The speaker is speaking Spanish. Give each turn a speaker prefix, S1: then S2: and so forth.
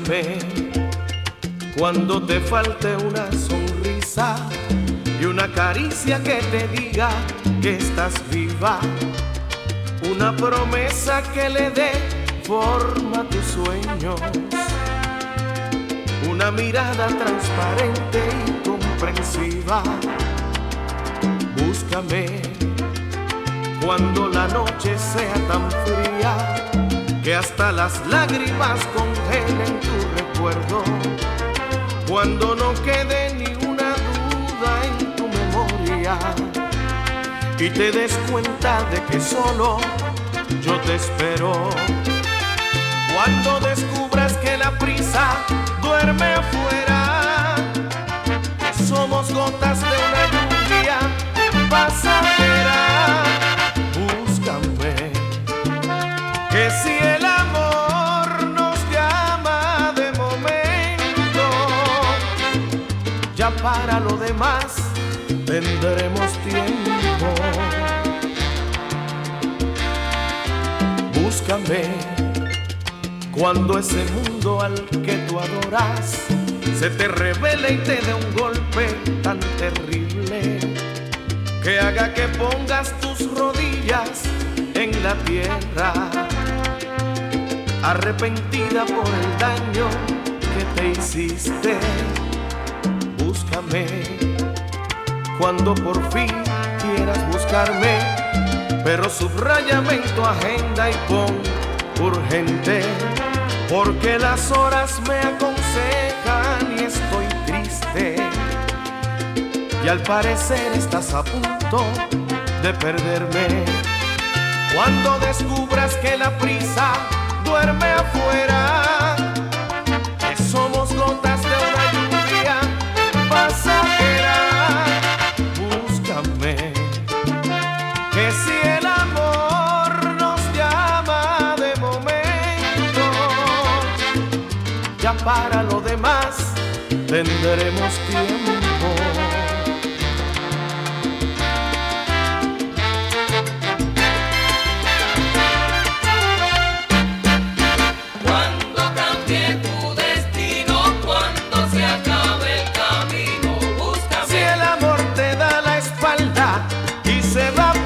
S1: Búscame cuando te falte una sonrisa y una caricia que te diga que estás viva, una promesa que le dé forma a tus sueños, una mirada transparente y comprensiva. Búscame cuando la noche sea tan fría que hasta las lágrimas congelen tu recuerdo, cuando no quede ni una duda en tu memoria y te des cuenta de que solo yo te espero. Cuando descubras que la prisa duerme afuera, que somos gotas de una lluvia pasajera. Búscame, que si el amor nos llama de momento, ya para lo demás tendremos tiempo. Búscame cuando ese mundo al que tú adoras se te revele y te dé un golpe tan terrible que haga que pongas tus rodillas en la tierra, arrepentida por el daño que te hiciste. Búscame cuando por fin quieras buscarme, pero subráyame en tu agenda y pon urgente, porque las horas me aconsejan y estoy triste, y al parecer estás a punto de perderme. Cuando descubras que la prisa duerme afuera, que somos gotas de una lluvia pasajera. Búscame, que si el amor nos llama de momento, ya para lo demás tendremos tiempo. Se va